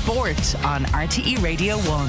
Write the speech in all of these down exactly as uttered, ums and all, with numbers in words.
Sport on R T E Radio one.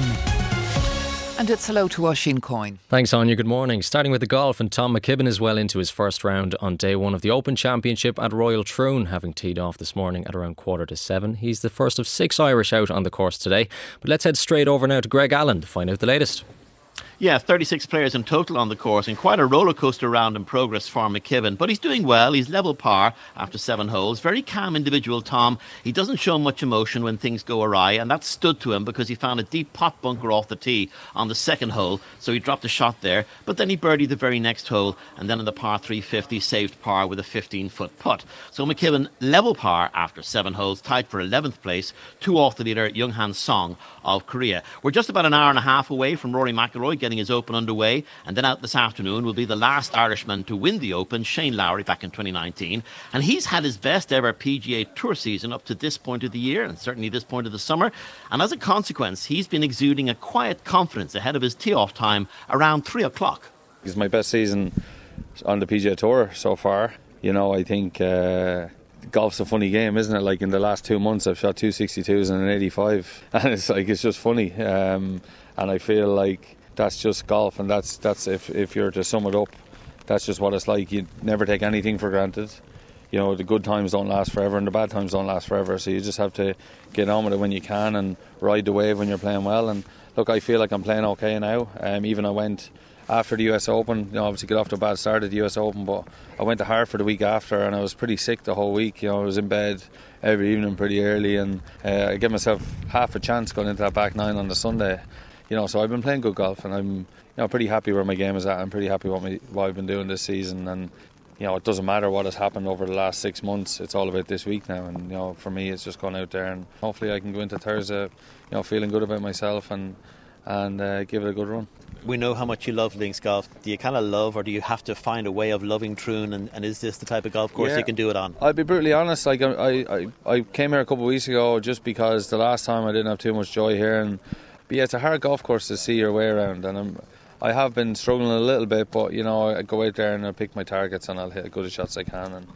And it's hello to Oisin Coyne. Thanks, Anya. Good morning. Starting with the golf, and Tom McKibben is well into his first round on day one of the Open Championship at Royal Troon, having teed off this morning at around quarter to seven. He's the first of six Irish out on the course today. But let's head straight over now to Greg Allen to find out the latest. Yeah, thirty-six players in total on the course, and quite a rollercoaster round in progress for McKibben. But he's doing well. He's level par after seven holes. Very calm individual, Tom. He doesn't show much emotion when things go awry, and that stood to him because he found a deep pot bunker off the tee on the second hole, so he dropped a shot there. But then he birdied the very next hole, and then in the par three fifty, saved par with a fifteen-foot putt. So McKibben level par after seven holes, tied for eleventh place, two off the leader, Jung-Han Song of Korea. We're just about an hour and a half away from Rory McIlroy getting his Open underway, and then out this afternoon will be the last Irishman to win the Open, Shane Lowry, back in twenty nineteen, and he's had his best ever P G A Tour season up to this point of the year, and certainly this point of the summer, and as a consequence he's been exuding a quiet confidence ahead of his tee-off time around three o'clock. It's my best season on the P G A Tour so far. You know, I think uh, golf's a funny game, isn't it? Like, in the last two months I've shot two sixty-twos and an eighty-five, and it's like, it's just funny, um, and I feel like that's just golf, and that's that's if, if you're to sum it up, that's just what it's like. You never take anything for granted. You know, the good times don't last forever and the bad times don't last forever, so you just have to get on with it when you can and ride the wave when you're playing well. And look, I feel like I'm playing okay now. Um, even I went after the U S Open, you know, obviously got off to a bad start at the U S Open, but I went to Hartford the week after and I was pretty sick the whole week. You know, I was in bed every evening pretty early, and uh, I gave myself half a chance going into that back nine on the Sunday. You know, so I've been playing good golf, and I'm, you know, pretty happy where my game is at. I'm pretty happy what, my, what I've been doing this season, and you know, it doesn't matter what has happened over the last six months. It's all about this week now, and you know, for me, it's just going out there, and hopefully, I can go into Thursday, you know, feeling good about myself and and uh, give it a good run. We know how much you love links golf. Do you kind of love, or do you have to find a way of loving Troon, and, and is this the type of golf course yeah, you can do it on? I'll be brutally honest. Like, I, I, I came here a couple of weeks ago just because the last time I didn't have too much joy here, and but yeah, it's a hard golf course to see your way around, and I'm, I have been struggling a little bit, but you know, I go out there and I pick my targets and I'll hit as good a shots as I can, and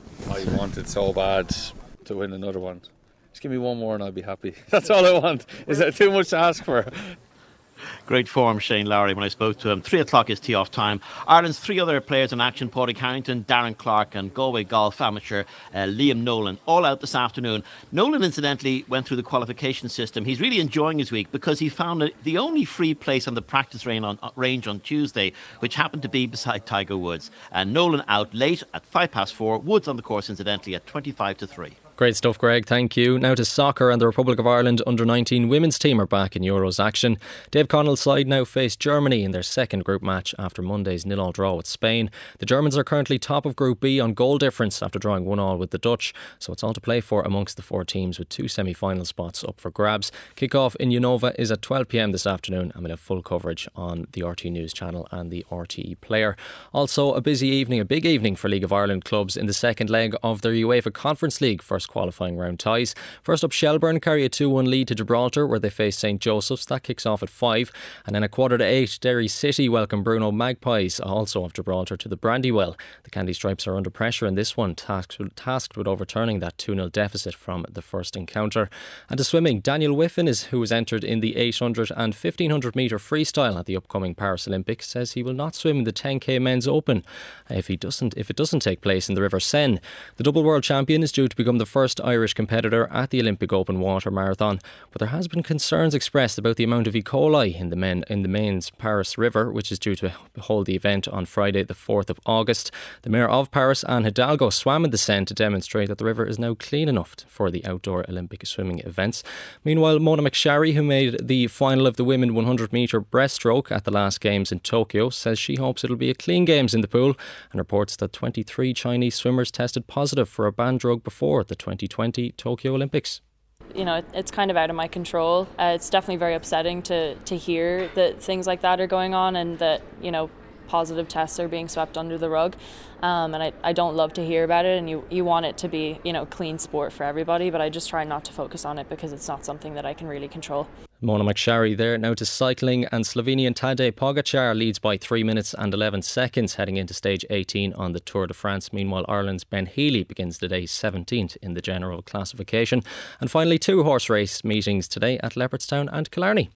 I wanted so bad to win another one. Just give me one more and I'll be happy. That's all I want. Is that too much to ask for? Great form, Shane Lowry, when I spoke to him. Three o'clock is tee-off time. Ireland's three other players in action: Padraig Harrington, Darren Clarke, and Galway golf amateur uh, Liam Nolan, all out this afternoon. Nolan, incidentally, went through the qualification system. He's really enjoying his week because he found a, the only free place on the practice range on, uh, range on Tuesday, which happened to be beside Tiger Woods. And Nolan out late at five past four. Woods on the course, incidentally, at twenty-five to three. Great stuff, Greg. Thank you. Now to soccer, and the Republic of Ireland under nineteen women's team are back in Euros action. Dave Connell's side now face Germany in their second group match after Monday's nil all draw with Spain. The Germans are currently top of Group B on goal difference after drawing one all with the Dutch, so it's all to play for amongst the four teams with two semi-final spots up for grabs. Kick-off in Unova is at twelve p m this afternoon, and we'll have full coverage on the R T News channel and the R T E player. Also a busy evening, a big evening for League of Ireland clubs in the second leg of their UEFA Conference League first qualifying round ties. First up, Shelbourne carry a two one lead to Gibraltar, where they face St Joseph's. That kicks off at five, and then at quarter to eight, Derry City welcome Bruno Magpies, also of Gibraltar, to the Brandywell. The Candy Stripes are under pressure in this one, tasked with, tasked with overturning that two nil deficit from the first encounter. And to swimming, Daniel Whiffen, is who was entered in the eight hundred and fifteen hundred metre freestyle at the upcoming Paris Olympics, says he will not swim in the ten k men's open if he doesn't if it doesn't take place in the River Seine. The double world champion is due to become the first Irish competitor at the Olympic Open Water Marathon, but there has been concerns expressed about the amount of E. coli in the men in the mains Paris River, which is due to hold the event on Friday the fourth of August. The Mayor of Paris, Anne Hidalgo, swam in the Seine to demonstrate that the river is now clean enough for the outdoor Olympic swimming events. Meanwhile, Mona McSharry, who made the final of the women one hundred metre breaststroke at the last Games in Tokyo, says she hopes it'll be a clean Games in the pool, and reports that twenty-three Chinese swimmers tested positive for a banned drug before the twenty twenty Tokyo Olympics. You know, it's kind of out of my control. Uh, it's definitely very upsetting to, to hear that things like that are going on, and that, you know, positive tests are being swept under the rug. Um, and I, I don't love to hear about it, and you, you want it to be, you know, clean sport for everybody, but I just try not to focus on it because it's not something that I can really control. Mona McSharry there. Now to cycling, and Slovenian Tadej Pogačar leads by three minutes and eleven seconds heading into stage eighteen on the Tour de France. Meanwhile, Ireland's Ben Healy begins the day seventeenth in the general classification. And finally, two horse race meetings today at Leopardstown and Killarney.